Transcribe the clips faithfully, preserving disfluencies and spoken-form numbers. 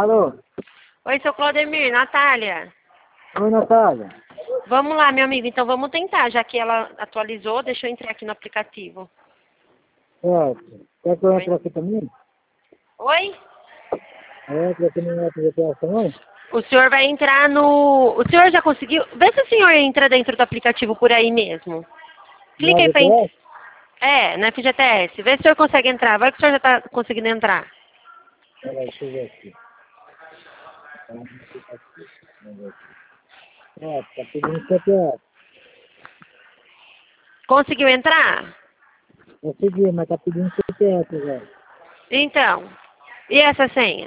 Alô? Oi, seu Claudemir, Natália. Oi, Natália. Vamos lá, meu amigo, então vamos tentar, já que ela atualizou, deixa eu entrar aqui no aplicativo. Certo. Quer que eu Oi? entre aqui também? Oi? Entra aqui no outro G P S também? O senhor vai entrar no... O senhor já conseguiu? Vê se o senhor entra dentro do aplicativo por aí mesmo. No Clica aí pra... en- G P S? É, na F G T S. Vê se o senhor consegue entrar. Vai que o senhor já tá conseguindo entrar. Peraí, deixa eu ver aqui. É, tá pedindo C P S. Conseguiu entrar? Consegui, mas tá pedindo C P S, velho. Então. E essa senha?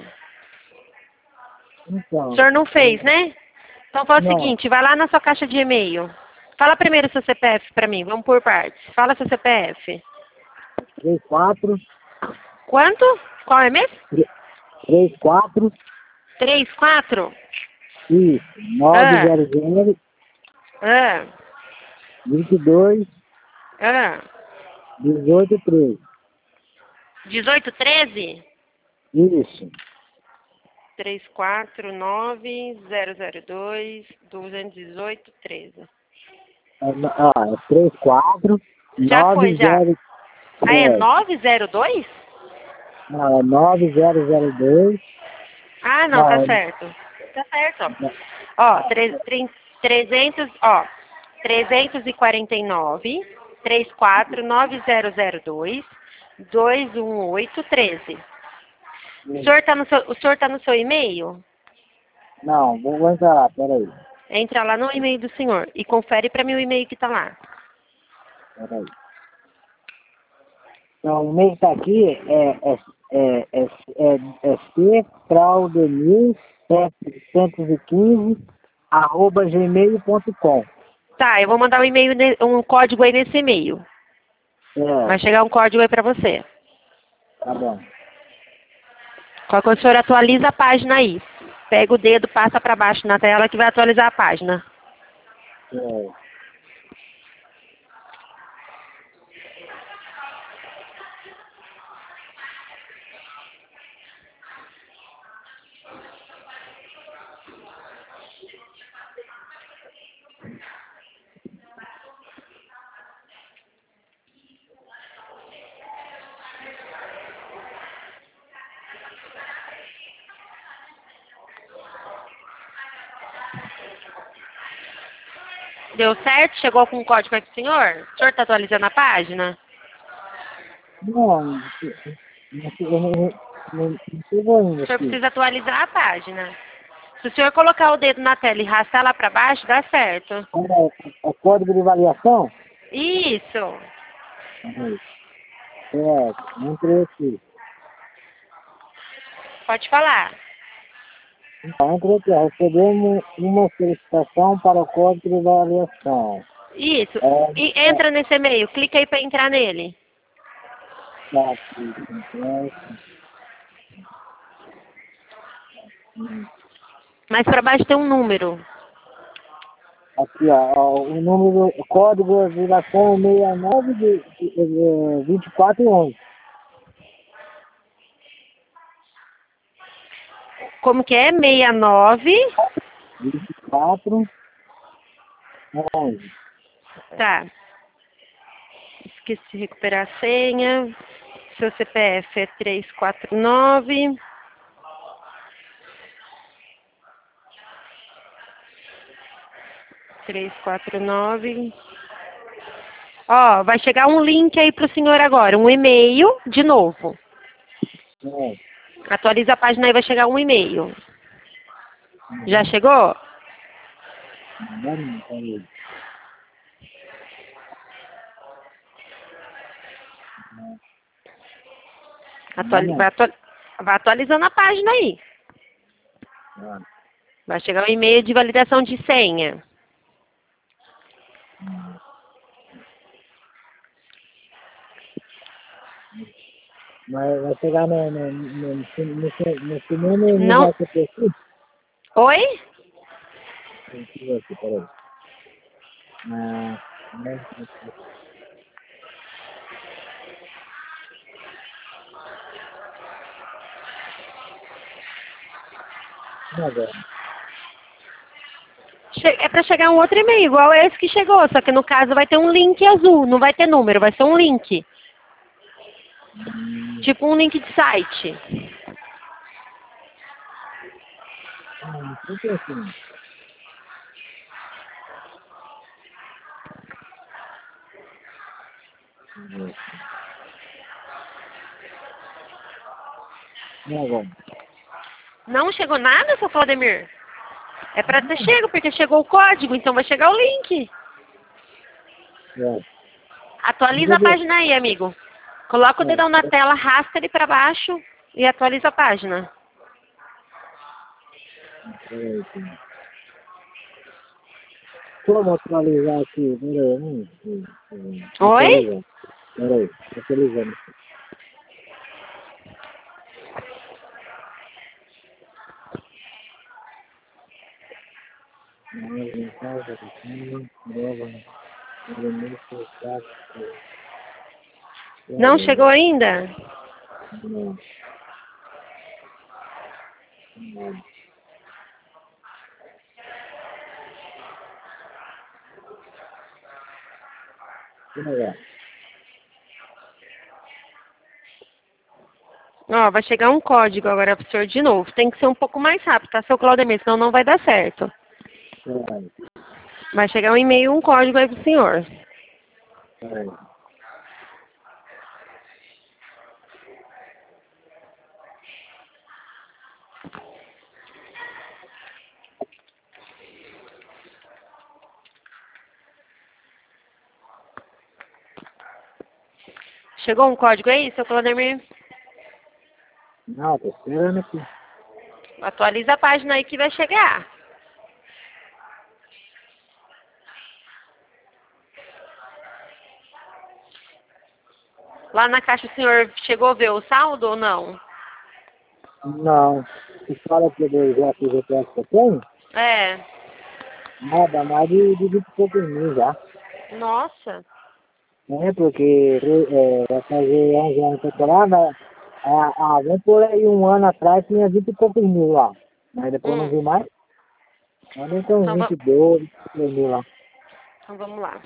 O Então, senhor não fez, é, né? Então faz o não, seguinte, vai lá na sua caixa de e-mail. Fala primeiro seu C P F pra mim, vamos por partes. Fala seu C P F. três quatro, Quanto? Qual é mesmo? três quatro, Três, quatro? isso, nove Ah, zero zero, ah, vinte e dois, ah. dezoito três. dezoito, treze? Isso. três quatro nove zero zero dois duzentos e dezoito treze. É, no- ó, é três quatro, Já foi, nove já. zero, Ah, é é, nove zero dois? não, é nove zero zero dois, Ah, não, tá não, é, certo. Tá certo, ó. Ó, tre- tre- trezentos, ó, trezentos e quarenta e nove, trinta e quatro, nove zero zero dois, dois um oito, treze. O senhor tá no seu, o senhor tá no seu e-mail? não, vou, vou entrar lá, peraí, Entra lá no e-mail do senhor e confere para mim o e-mail que tá lá. peraí. Então, o e-mail que tá aqui é, é, é, é, é, é c claudemir setecentos e quinze arroba gmail ponto com. Tá, eu vou mandar um e-mail, ne- um código aí nesse e-mail. É, Vai chegar um código aí para você. tá bom. Qualquer coisa, o senhor atualiza a página aí. Pega o dedo, passa para baixo na tela que vai atualizar a página. É. Deu certo? Chegou com o código aí pro senhor? O senhor está atualizando a página? Não, não, não, não, não, não chegou ainda O senhor aqui. precisa atualizar a página. Se o senhor colocar o dedo na tela e arrastar lá para baixo, dá certo. É, é código de avaliação? Isso. Peraí. É, entrei aqui. Pode falar. Então, entrei aqui, ó, recebemos uma solicitação para o código de avaliação. Isso. E É, é, entra nesse e-mail. Clica aí para entrar nele. tá aqui, então, hum. Mais para baixo tem um número. Aqui, ó, ó, o número, o código de avaliação é sessenta e nove de, de, de, vinte e quatro onze. Como que é? sessenta e nove. vinte e quatro onze. Tá. Esqueci de recuperar a senha. Seu C P F é três quatro nove. três quatro nove. Ó, vai chegar um link aí pro senhor agora, um e-mail de novo. É, Atualiza a página aí, vai chegar um e-mail. Já chegou? não, não, peraí. Não, Atuali- vai, não. atu- vai atualizando a página aí. Ah, Vai chegar um e-mail de validação de senha. hum. Mas vai chegar no, no, no, no, no, no segundo não Não. vai ser preciso? Oi? Deixa eu ver aqui, peraí. Ah, né? Agora. Che- É para chegar um outro e-mail, igual esse que chegou, só que no caso vai ter um link azul, não vai ter número, vai ser um link. Hum, Tipo um link de site. hum, por que assim? E agora? Não chegou nada, seu Claudemir? É para ter chego, porque chegou o código, então vai chegar o link. É. Atualiza a página aí, amigo. Coloca o É. dedão na tela, arrasta ele para baixo e atualiza a página. Peraí, peraí. Como atualizar aqui? Peraí, hum, hum, hum. Oi? Atualizar. Peraí, atualizando. Mas em casa, aqui, nova, elemento, quatro, Não chegou ainda? não, não, não. Ó, vai chegar um código agora pro senhor de novo. Tem que ser um pouco mais rápido, tá, seu Claudemir? Senão não vai dar certo. Peraí, Vai chegar um e-mail, um código aí pro senhor. peraí. Chegou um código aí, seu Claudemir? Não, tô esperando aqui. Atualiza a página aí que vai chegar. Lá na caixa o senhor chegou a ver o saldo ou não? Não, você fala que eu já fiz o teste que eu tenho? É. Nada, mais de, de vinte e poucos mil já. Nossa. É, porque é, vai fazer onze anos que eu tô lá, né? Ah, ah, vamos por aí um ano atrás tinha vinte e poucos mil lá. Mas depois não Hum. vi mais. Agora tem uns Então, va vinte e dois, vinte e três mil lá. então vamos lá.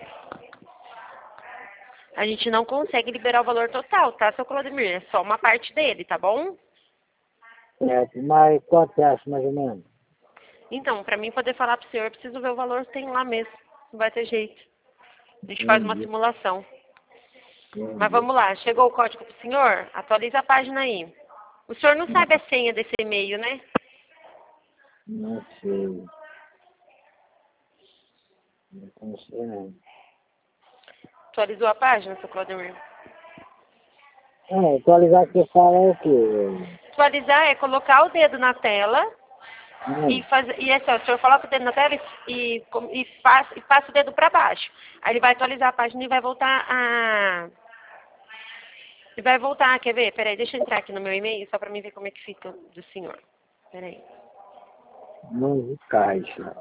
A gente não consegue liberar o valor total, tá, seu Claudemir? É só uma parte dele, tá bom? É, mas quanto você acha mais ou menos? Então, pra mim poder falar pro senhor, eu preciso ver o valor que tem lá mesmo. Não vai ter jeito. A gente faz uma Entendi, simulação. Mas entendi. vamos lá, chegou o código pro senhor? Atualiza a página aí. O senhor não sabe a senha desse e-mail, né? Não sei. Não sei não. Atualizou a página, seu Claudemir? É, atualizar que você fala é o quê? Atualizar é colocar o dedo na tela e Hum, fazer. E assim, ó, o senhor coloca o dedo na tela e, e, e, passa, e passa o dedo para baixo. Aí ele vai atualizar a página e vai voltar a. E vai voltar, quer ver? Peraí, deixa eu entrar aqui no meu e-mail só para mim ver como é que fica do senhor. Peraí. não vi caixa.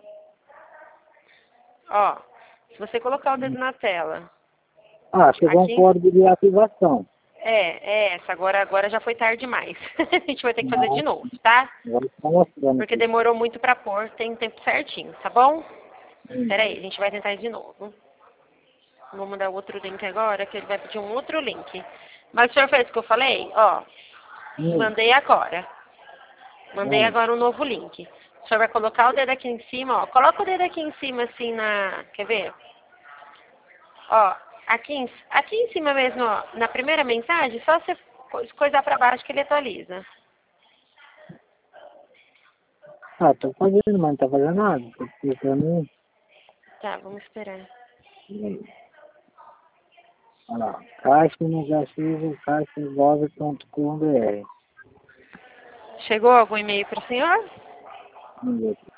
Ó, se você colocar o dedo na tela, Ah, chegou um aqui. código de ativação. É, é essa. Agora, agora já foi tarde demais. A gente vai ter que fazer de Não, novo, tá? agora está mostrando Porque aqui. demorou muito para pôr, tem tempo certinho, tá bom? Hum, Peraí, a gente vai tentar de novo. Vou mandar outro link agora, que ele vai pedir um outro link. Mas o senhor fez o que eu falei? Ó, hum, mandei agora. Mandei hum. agora um novo link. O senhor vai colocar o dedo aqui em cima, ó. Coloca o dedo aqui em cima, assim, na... Quer ver? Ó, aqui em, aqui em cima mesmo, ó. Na primeira mensagem, só você co- coisar pra baixo que ele atualiza. Ah, tô fazendo, mas não tá fazendo nada. Tô clicando Tá, vamos esperar. em... Olha lá. Caixa negativo, caixa envolve ponto com br. Chegou algum e-mail pro senhor? Vamos ver aqui.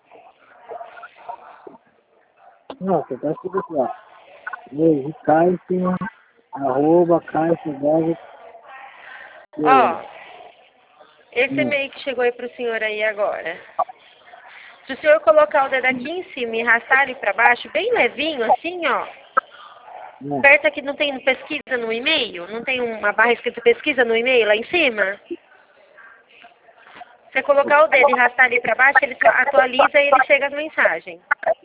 Nossa, tá escrito aqui, ó. Beijo, caixa, arroba, caixa, envolve... Ó, esse Hum, e-mail que chegou aí pro senhor aí agora. Se o senhor colocar o dedo aqui em cima e arrastar ele para baixo, bem levinho, assim, ó. hum. Perto aqui não tem pesquisa no e-mail? Não tem uma barra escrita pesquisa no e-mail lá em cima? Você colocar o dedo e arrastar ali para baixo, ele atualiza e ele chega as mensagens.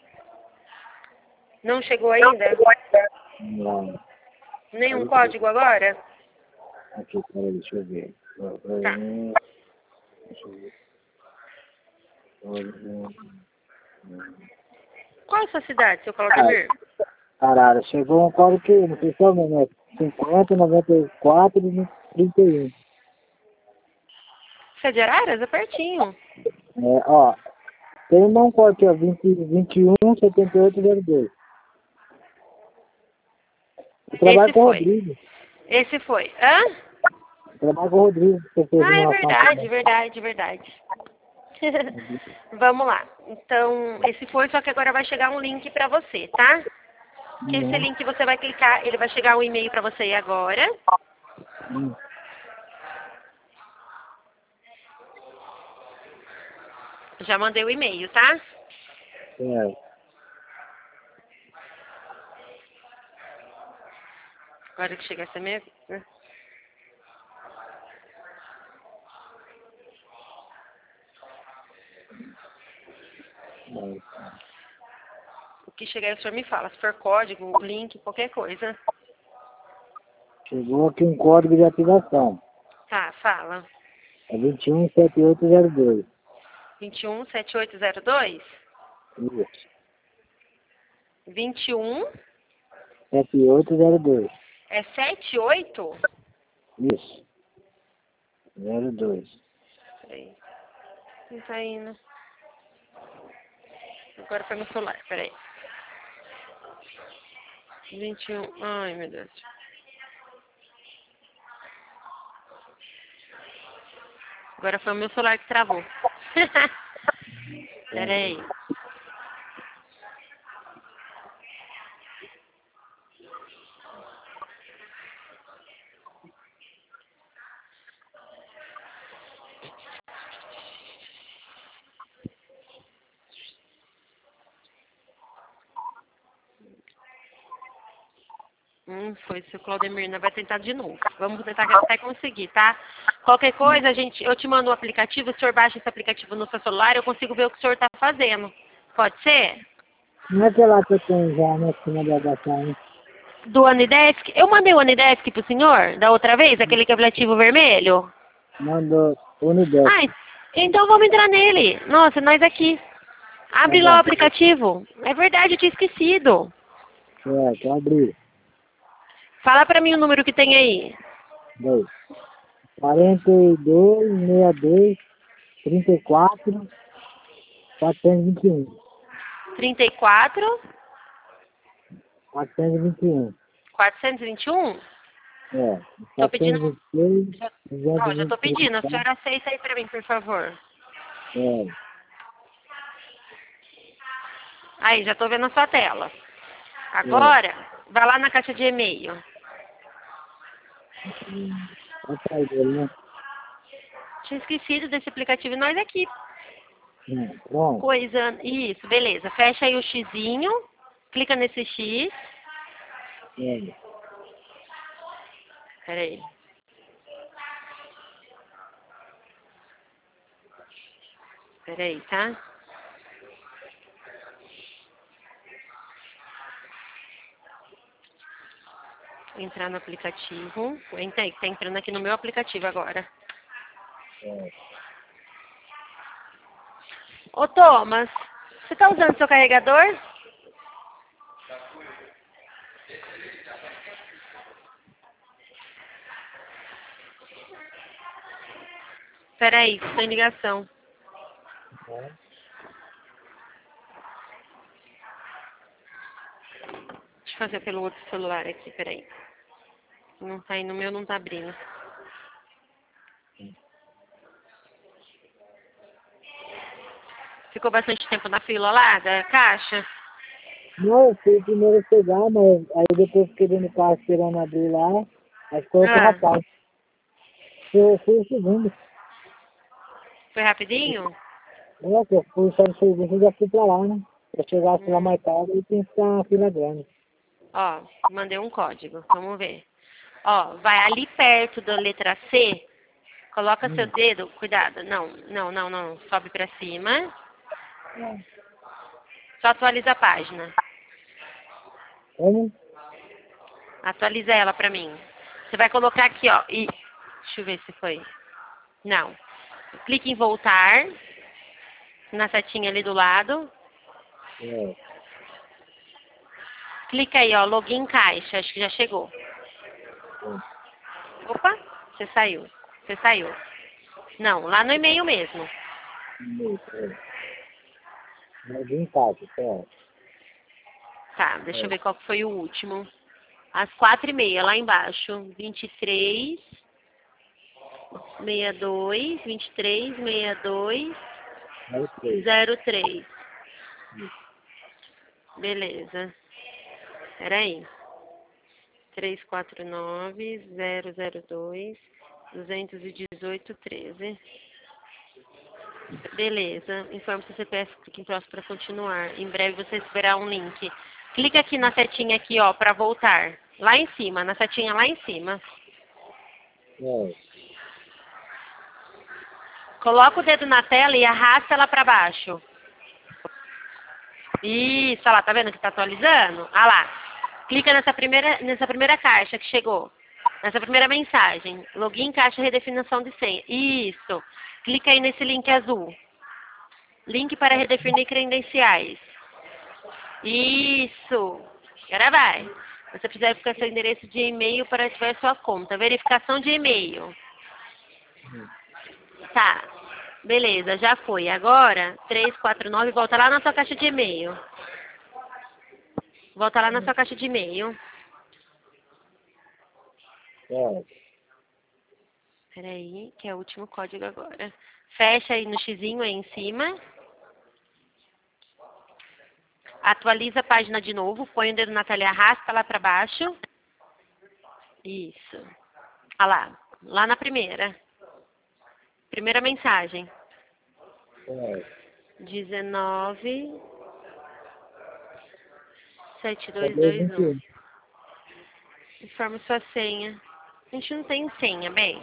Não chegou ainda? Não. Nenhum código agora? Aqui, peraí, deixa eu ver. Tá. Deixa eu ver. Olha, Qual é a sua cidade, seu Claudemir? Arara, chegou um código que não sei se é o mesmo, é cinquenta, noventa e quatro, trinta e um. Você é de Araras? É pertinho. É, ó, tem um código aqui, ó, vinte, vinte e um, setenta e oito, zero dois. Eu trabalho Esse com o foi. Rodrigo. Esse foi. Hã? Eu trabalho com o Rodrigo, que você fez Ah, é uma verdade, verdade, verdade. Vamos lá. Então, esse foi, só que agora vai chegar um link para você, tá? Que esse Uhum. link você vai clicar, ele vai chegar um e-mail para você agora. Hum. Já mandei o e-mail, tá? É. Agora que chegar essa minha vida. O que chegar o senhor me fala. Se for código, link, qualquer coisa. Chegou aqui um código de ativação. Tá, fala. É vinte e um, setenta e oito, zero dois. vinte e um, setenta e oito zero dois? Isso. vinte e um, setenta e oito, zero dois. é setenta e oito? Isso. zero dois. Peraí. Não tá indo. Agora foi meu celular, peraí. vinte e um, ai meu Deus. Agora foi o meu celular que travou. Peraí. Hum, foi, seu Claudemir, nós vai tentar de novo. Vamos tentar até conseguir, tá? Qualquer coisa, a gente, eu te mando o aplicativo, o senhor baixa esse aplicativo no seu celular, eu consigo ver o que o senhor está fazendo. Pode ser? Não é aquela que eu tenho já, né, que não vai baixar, né? Do Anidesk? Eu mandei o Anidesk pro senhor, da outra vez, aquele aplicativo vermelho? Mandou Unidex. Ah, então vamos entrar nele. Nossa, nós aqui. Tá Abre lá o bom. aplicativo. É verdade, eu tinha esquecido. É, que abrir. Fala pra mim o número que tem aí. Dois. quarenta e dois, sessenta e dois, trinta e quatro, quatrocentos e vinte e um. trinta e quatro, quatrocentos e vinte e um. quatrocentos e vinte e um? É. Tô pedindo. quatrocentos e vinte e seis, Já, ó, já tô duzentos e vinte e pedindo. A três. senhora aceita aí pra mim, por favor. É. Aí, já tô vendo a sua tela. Agora, vai lá na caixa de e-mail. Vai sair dele, né? Tinha esquecido desse aplicativo e nós aqui. Hum, Pronto. Coisa. Isso, beleza. Fecha aí o xizinho. Clica nesse X. É. Peraí. Peraí, tá? Entrar no aplicativo. Entrei, tá entrando aqui no meu aplicativo agora. É. Ô, Thomas, você tá usando seu carregador? Peraí, tô em ligação. É. Deixa eu fazer pelo outro celular aqui, peraí. Não tá indo, o meu não tá abrindo. Ficou bastante tempo na fila lá, da caixa? Não, eu fui o primeiro a chegar, mas aí depois fiquei dentro do carro esperando abrir lá. Aí ficou outro Ah, rapaz. Eu fui o segundo. foi rapidinho? É, que eu fui só no serviço e já fui pra lá, né? Se eu chegasse lá Hum. mais tarde, eu tinha que ficar uma fila grande. Ó, mandei um código, vamos ver. Ó, vai ali perto da letra C, Coloca seu Hum. dedo, cuidado, não, não, não, não, sobe pra cima. É. Só atualiza a página. Como? Atualiza ela pra mim. Você vai colocar aqui, ó, e... Deixa eu ver se foi. Não. Clique em voltar. Na setinha ali do lado. É. Clica aí, ó, login caixa, acho que já chegou. É. Opa, você saiu. Você saiu. Não, lá no e-mail mesmo. E-mail, é. Login caixa, certo. Tá, deixa eu É. ver qual que foi o último. Às quatro e meia, lá embaixo. vinte e três, sessenta e dois, vinte e três, sessenta e dois, Aí três. zero três. Isso. Beleza. Peraí. três quatro nove, zero zero dois, dois um oito, treze. Beleza. Informe seu C P F, clique em próximo para continuar. Em breve você receberá um link. Clica aqui na setinha aqui, ó, para voltar. Lá em cima, na setinha lá em cima. É. Coloca o dedo na tela e arrasta ela para baixo. Isso, olha lá, tá vendo que tá atualizando? Olha lá. Clica nessa primeira, nessa primeira caixa que chegou. Nessa primeira mensagem. Login, caixa, redefinição de senha. Isso. Clica aí nesse link azul. Link para redefinir credenciais. Isso. Agora vai. Você precisa verificar seu endereço de e-mail para ativar sua conta. Verificação de e-mail. Tá. Beleza, já foi. Agora, três quatro nove, volta lá na sua caixa de e-mail. Volta lá na sua caixa de e-mail. É. Peraí, que é o último código agora. Fecha aí no xizinho aí em cima. Atualiza a página de novo. Põe o dedo na tela e arrasta lá para baixo. Isso. Olha lá. Lá na primeira. Primeira mensagem. É. dezenove, sete dois Cadê o dois vinte e um. um? Informe sua senha. A gente não tem senha, bem.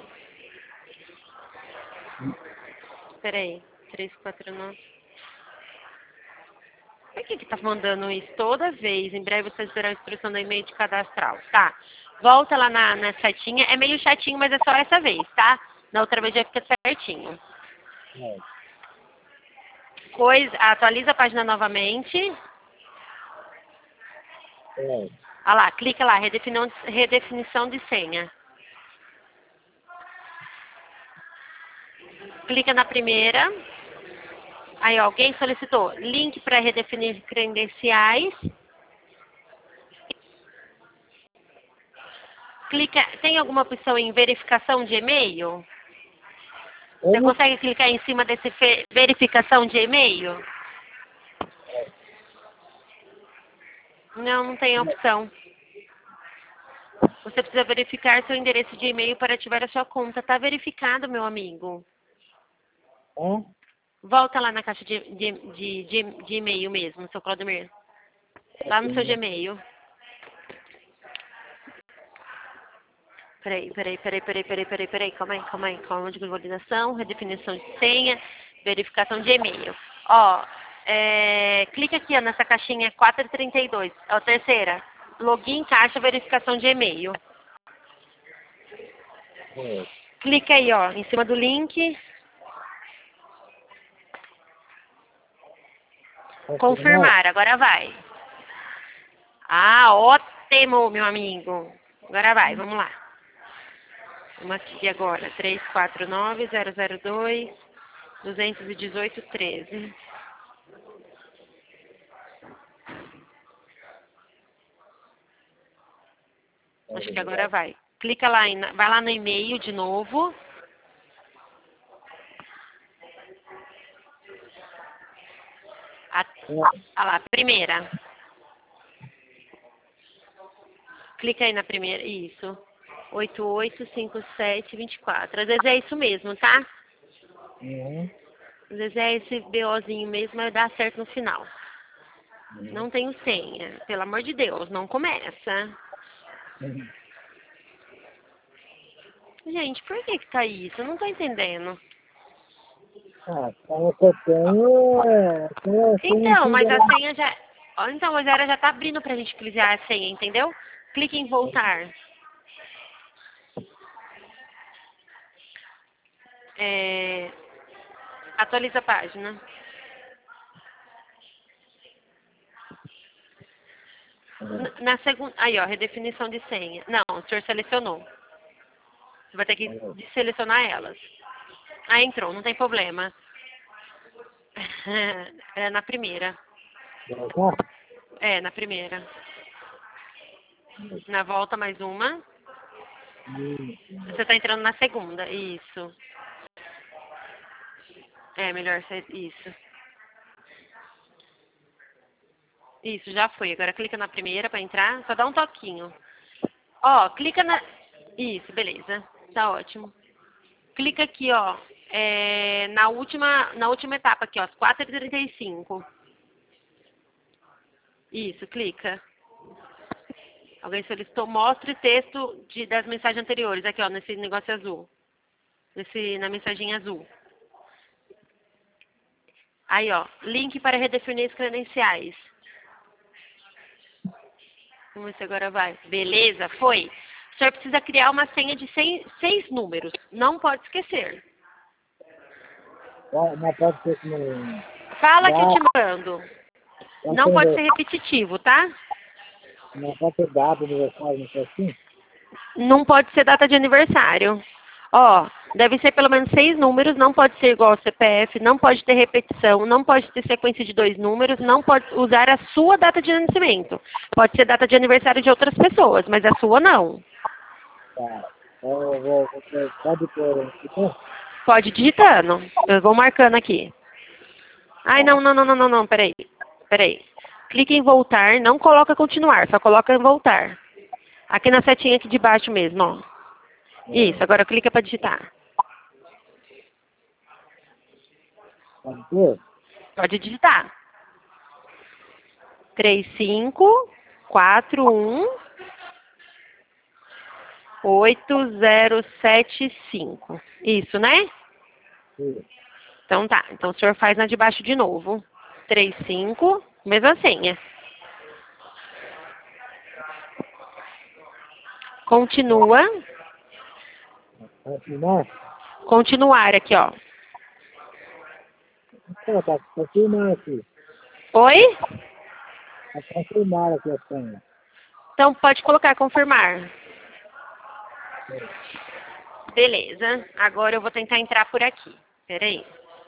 Peraí. três quatro nove. Por que que tá mandando isso toda vez? Em breve você terá a instrução do e-mail de cadastral. Tá. Volta lá na, na setinha. É meio chatinho, mas é só essa vez, tá? Na outra vez já fica certinho. É. Coisa, atualiza a página novamente. É. Olha lá, clica lá, redefinição, redefinição de senha. Clica na primeira. Aí, ó, alguém solicitou link para redefinir credenciais. Clica, tem alguma opção em verificação de e-mail? Você Como? consegue clicar em cima desse fe- verificação de e-mail? Não, não tem opção. Você precisa verificar seu endereço de e-mail para ativar a sua conta. Está verificado, meu amigo. É? Volta lá na caixa de, de, de, de, de e-mail mesmo, seu Claudemir. Lá no seu Gmail. Peraí, peraí, peraí, peraí, peraí, peraí, peraí, calma aí, calma aí, calma de visualização, redefinição de senha, verificação de e-mail. Ó, é, clica aqui ó, nessa caixinha quatrocentos e trinta e dois, ó, terceira, login, caixa, verificação de e-mail. É. Clica aí, ó, em cima do link, confirmar, agora vai. Ah, ótimo, meu amigo. Agora vai, vamos lá. Vamos aqui agora, três quatro nove, zero zero dois, dois um oito, treze. Acho que agora vai. Clica lá, em, vai lá no e-mail de novo. A, a lá, primeira. Clica aí na primeira, isso. oito oito cinco sete dois quatro. Às vezes é isso mesmo, tá? Uhum. Às vezes é esse BOzinho mesmo, mas dá certo no final. Uhum. Não tenho senha. Pelo amor de Deus, não começa. Uhum. Gente, por que que tá isso? Eu não tô entendendo. Ah, então eu tenho... é, tenho assim, Então, antiga mas a lá. senha já... Ó, então, mas ela já tá abrindo pra gente utilizar a senha, entendeu? Clique em voltar. É... Atualiza a página. N- Na segunda... Aí, ó, redefinição de senha. Não, o senhor selecionou. Você vai ter que selecionar elas. Ah, entrou, não tem problema. É na primeira. Voltar? É, na primeira. Na volta, mais uma. Hum, Você tá entrando na segunda. Isso. É, melhor ser isso. Isso, já foi. Agora clica na primeira para entrar. Só dá um toquinho. Ó, clica na... Isso, beleza. Tá ótimo. Clica aqui, ó. É, na, última, na última etapa aqui, ó. Às quatro e trinta e cinco. Isso, clica. Alguém solicitou, mostre texto de, das mensagens anteriores. Aqui, ó, nesse negócio azul. Nesse, na mensagem azul. Aí, ó. Link para redefinir as credenciais. Vamos ver se agora vai. Beleza, foi. O senhor precisa criar uma senha de seis, seis números. Não pode esquecer. vai- Mas pode ser que não... Fala que eu Dá, te mando. pode Não pode ser, ser repetitivo, tá? não pode ser dado aniversário, não sei assim? Não pode ser data de aniversário. Ó, deve ser pelo menos seis números, não pode ser igual ao C P F, não pode ter repetição, não pode ter sequência de dois números, não pode usar a sua data de nascimento. Pode ser data de aniversário de outras pessoas, mas a sua não. Tá. Eu vou, você pode pôr aqui, tá? Pode ir digitando. Eu vou marcando aqui. Ai, não, não, não, não, não, não, peraí. Peraí. Clique em voltar, não coloca continuar, só coloca em voltar. Aqui na setinha aqui de baixo mesmo, ó. Isso, agora clica para digitar. Pode pôr? Pode digitar. três cinco quatro um oito zero sete cinco. Isso, né? Sim. Então tá. Então o senhor faz na de baixo de novo. três cinco, mesma senha. Continua. Vai filmar? Continuar aqui, ó. Tá, tá, tá filmar aqui. Oi? Tá pra filmar aqui a senha. Então pode colocar confirmar. Beleza. Agora eu vou tentar entrar por aqui. Peraí.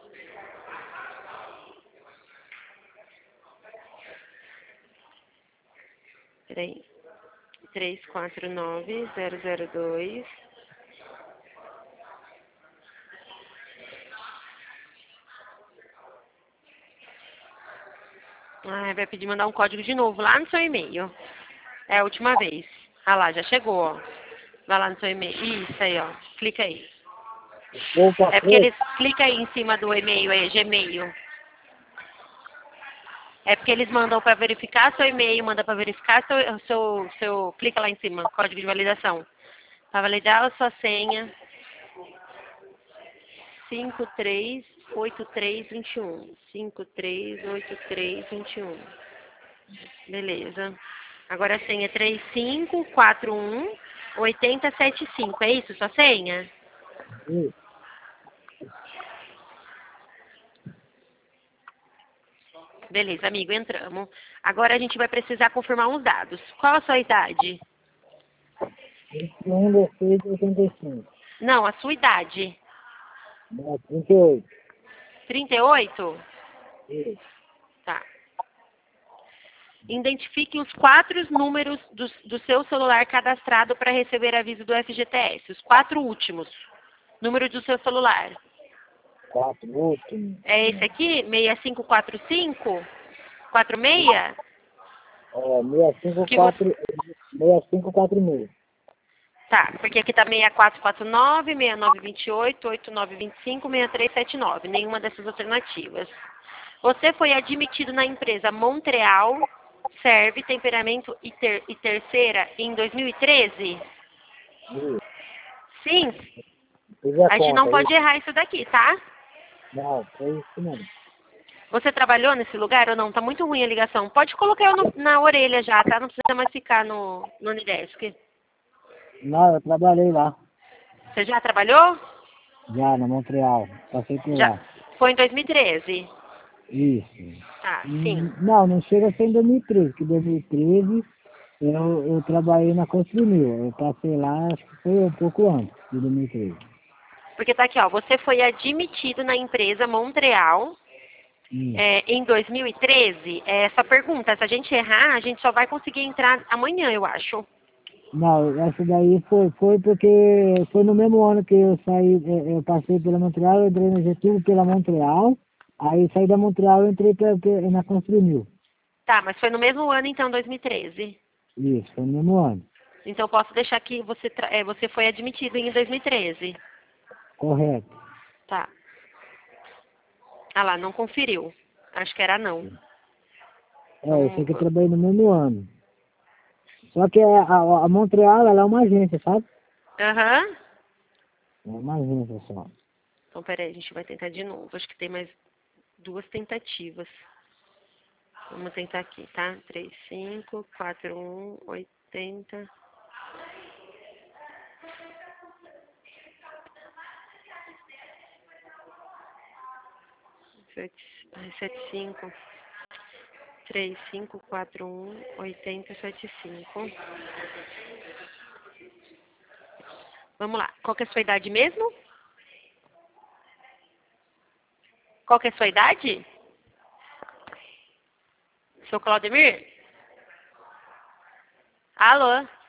Peraí. três quatro nove zero zero dois. Ah, vai pedir mandar um código de novo lá no seu e-mail. É a última vez. Ah lá, já chegou, ó. Vai lá no seu e-mail. Isso aí, ó. Clica aí. Vou pra É porque frente. eles... Clica aí em cima do e-mail aí, Gmail. É porque eles mandam para verificar seu e-mail, manda para verificar seu, seu, seu... Clica lá em cima, código de validação. Para validar a sua senha. cinco três oito três dois um. cinco três oito três dois um. Beleza. Agora a senha é três cinco quatro um oito zero sete cinco. É isso, sua senha? Isso. Beleza, amigo, entramos. Agora a gente vai precisar confirmar uns dados. Qual a sua idade? vinte e um de seis de oitenta e cinco. Não, a sua idade. Não, trinta e oito. trinta e oito? Isso. Tá. Identifique os quatro números do, do seu celular cadastrado para receber aviso do F G T S. Os quatro últimos. Número do seu celular. Quatro últimos. É esse aqui? seis cinco quatro cinco? quatro seis? É, seis cinco Que você... quatro, seis cinco quatro seis. Tá, porque aqui tá seis quatro quatro nove, seis nove dois oito, oito nove dois cinco, seis três sete nove. Nenhuma dessas alternativas. Você foi admitido na empresa Montreal Serve Temperamento e, ter, e Terceira em dois mil e treze? Isso. Sim, Fiz a a gente não conta, pode errar isso daqui, tá? não, foi isso mesmo. Você trabalhou nesse lugar ou não? Tá muito ruim a ligação. Pode colocar eu no- na orelha já, tá? Não precisa mais ficar no, no Unidesk. Não, eu trabalhei lá, Você já trabalhou? já, na Montreal. Passei por Já. lá. Foi em dois mil e treze. Isso. Tá, sim. Hum, Não, não chega a ser em dois mil e treze, porque em dois mil e treze eu, eu trabalhei na Construmil. Eu passei lá, acho que foi um pouco antes de dois mil e treze. Porque tá aqui, ó. Você foi admitido na empresa Montreal Isso. é, em dois mil e treze. É, essa pergunta, se a gente errar, a gente só vai conseguir entrar amanhã, eu acho. Não, essa daí foi, foi porque foi no mesmo ano que eu saí, eh, eu passei pela Montreal, eu entrei no Getúlio pela Montreal, aí saí da Montreal e entrei pra, pra- na Construmil. Tá, mas foi no mesmo ano, então, dois mil e treze. Isso, foi no mesmo ano. Então, posso deixar que você, tra- é, você foi admitido em dois mil e treze. Correto. Tá. Ah lá, não conferiu. Acho que era não. É, eu sei Então, que eu trabalhei no mesmo ano. Só que a, a, a Montreal, ela é uma agência, sabe? aham. É uma agência só. Então, peraí, a gente vai tentar de novo. Acho que tem mais duas tentativas. Vamos tentar aqui, tá? três cinco quatro um oitenta. sete cinco três cinco quatro um oitenta sete cinco. Vamos lá. Qual que é a sua idade mesmo? Qual que é a sua idade? Seu Claudemir? Alô?